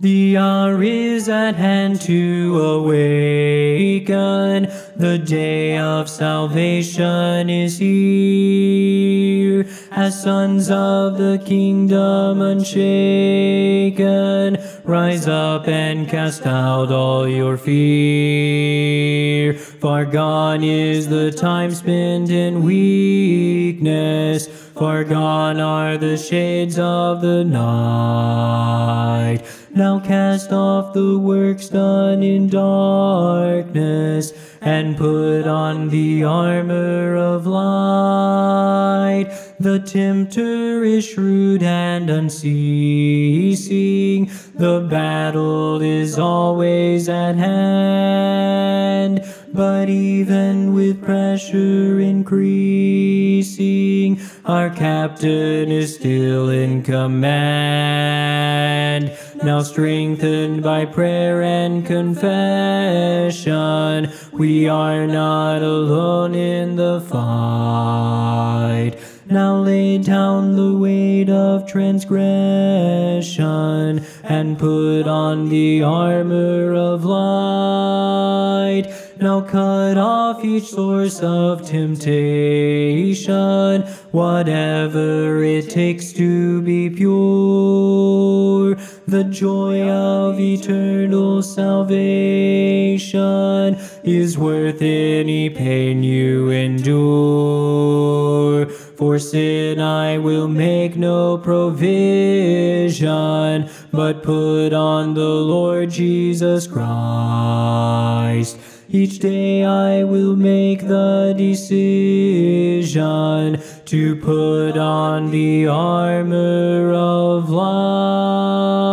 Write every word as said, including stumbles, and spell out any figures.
The hour is at hand to awaken. The day of salvation is here. As sons of the kingdom unshaken, rise up and cast out all your fear. Far gone is the time spent in weakness. Far gone are the shades of the night. Now cast off the works done in darkness, and put on the armor of light. The tempter is shrewd and unceasing. The battle is always at hand. But even with pressure increasing, our captain is still in command. Now strengthened by prayer and confession, we are not alone in the fight. Now lay down the weight of transgression, and put on the armor of light. Now cut off each source of temptation, whatever it takes to be pure. The joy of eternal salvation is worth any pain you endure. For sin I will make no provision, but put on the Lord Jesus Christ. Each day I will make the decision to put on the armor of light.